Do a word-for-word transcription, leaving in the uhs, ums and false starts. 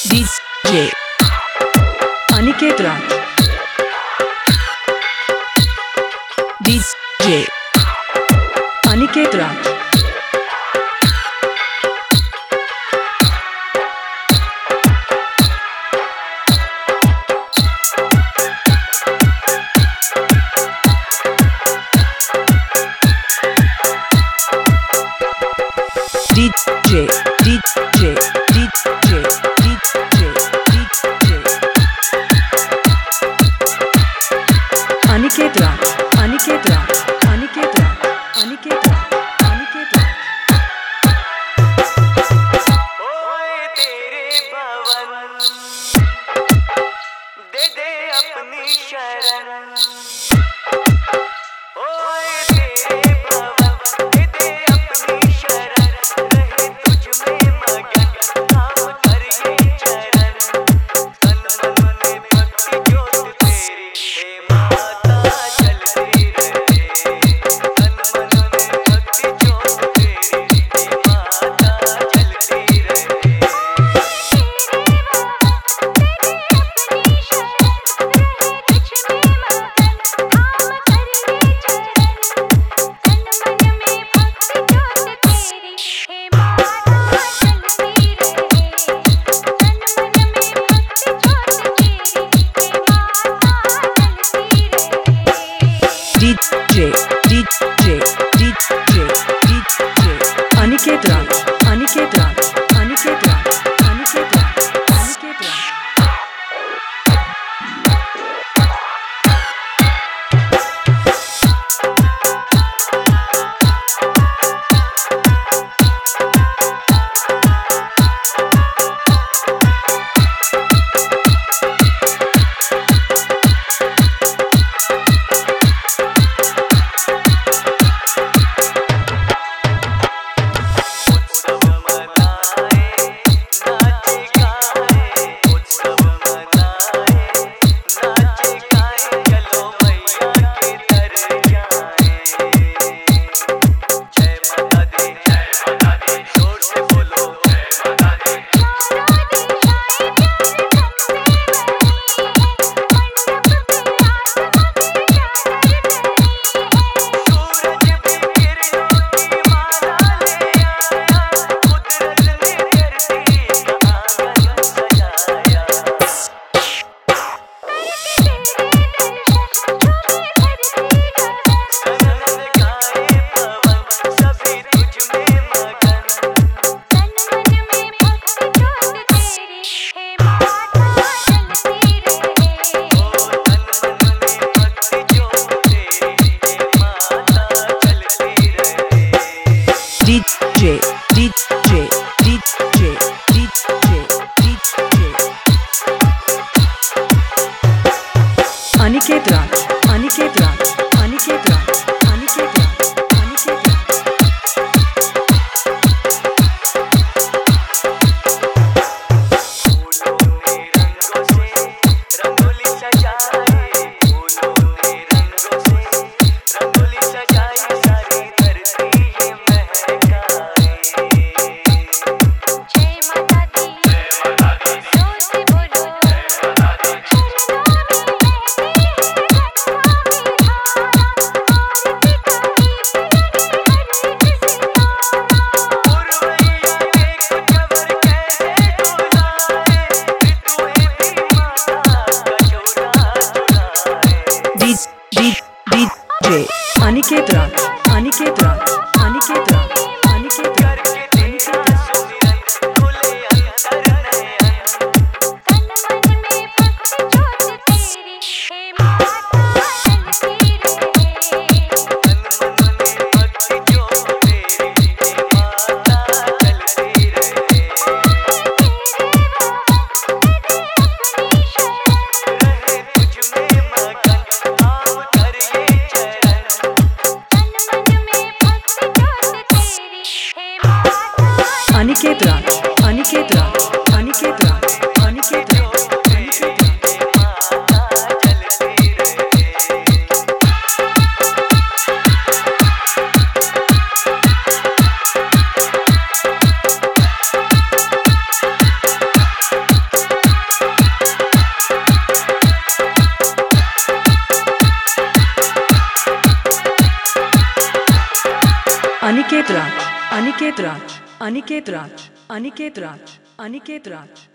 DJ Aniket Raj DJ Aniket Raj DJ DJ DJ DJ DJ Aniket Raj Aniket Raj Aniket Raj Aniket Raj Aniket Raj ओए तेरे भवन दे दे अपनी शरण ओए तेरे भवन दे दे अपनी शरण रहे तुझ में मगन हम कर ये चरण तन मन में भक्ति ज्योत तेरी हे माता जलती रहे तन मन में भक्ति ज्योत तेरी हे माता जलती रहे DJ DJ DJ DJ Aniket Raj Aniket Raj Aniket Raj Aniket Raj Aniket Raj DJ DJ DJ DJ DJ Aniket Raj Aniket Raj Aniket Raj Aniket Raj Aniket Raj फूलों ने रंगों से रंगोली सजाए फूलों ने रंगों से रंगोली सजाए सारी धरती ये महकाए जय माता दी जय माता दी जोर से बोलो जय माता दी डीजे अनिकेत राज अनिकेत राज अनिकेत राज अनिकेत राज अनिकेत राज अनिकेत राज अनिकेत राज अनिकेत राज अनिकेत राज अनिकेत राज अनिकेत राज अनिकेत राज अनिकेत राज अनिकेत राज